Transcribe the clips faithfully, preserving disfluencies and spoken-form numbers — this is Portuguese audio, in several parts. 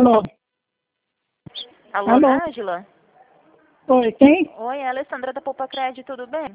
Alô? Alô, Alô? Nájila? Oi, quem? Oi, é a Alessandra da Poupa Crédito, tudo bem?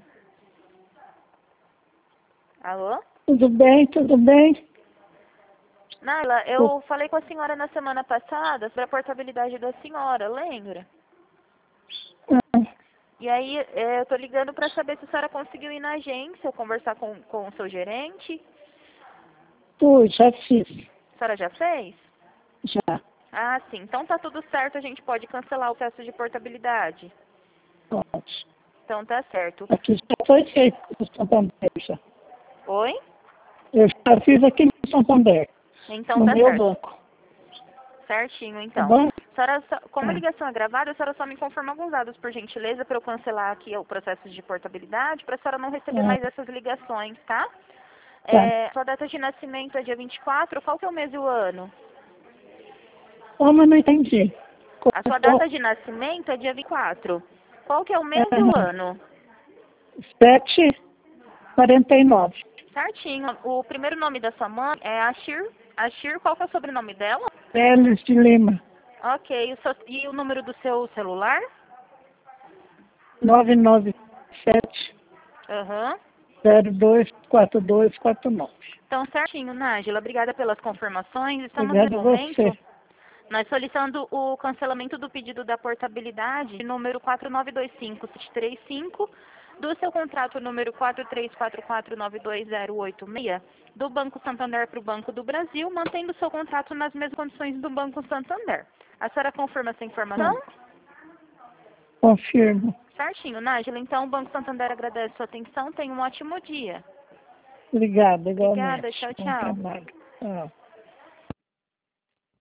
Alô? Tudo bem, tudo bem? Nájila, eu falei com a senhora na semana passada sobre a portabilidade da senhora, lembra? Ah, E aí, é, eu tô ligando para saber se a senhora conseguiu ir na agência, conversar com, com o seu gerente. Fui, já fiz. A senhora já fez? Já. Ah, sim. Então tá tudo certo, a gente pode cancelar o teste de portabilidade. Pode. Então tá certo. Aqui já foi feito no Santander já. Oi? Eu já fiz aqui no Santander, Então no tá meu certo. banco. Certinho, Tá então. bom? A senhora só- como a Tá. ligação é gravada, a senhora só me confirma alguns dados, por gentileza, para eu cancelar aqui o processo de portabilidade, para a senhora não receber Ah, mais essas ligações, tá? tá. É, sua data de nascimento é dia vinte e quatro, qual que é o mês e o ano? Como eu não entendi? A sua Cortou? data de nascimento é dia vinte e quatro. Qual que é o mês e o Aham. ano? sete quarenta e nove. Certinho. O primeiro nome da sua mãe é Ashir. Ashir, qual que é o sobrenome dela? Teles de Lima. Ok. O seu- e o número do seu celular? nove nove sete Aham. zero dois quatro dois quatro nove. Então, certinho, Nájila. Obrigada pelas confirmações. Estamos, nesse Obrigado a momento, você. nós solicitando o cancelamento do pedido da portabilidade, número quatro nove dois cinco sete três cinco, do seu contrato número quatro três quatro quatro nove dois zero oito seis, do Banco Santander para o Banco do Brasil, mantendo o seu contrato nas mesmas condições do Banco Santander. A senhora confirma essa informação? Tá. Confirmo. Certinho, Nájila. Então, o Banco Santander agradece a sua atenção. Tenha um ótimo dia. Obrigada, Obrigada. igualmente. Tchau, Bom tchau. trabalho. Tchau.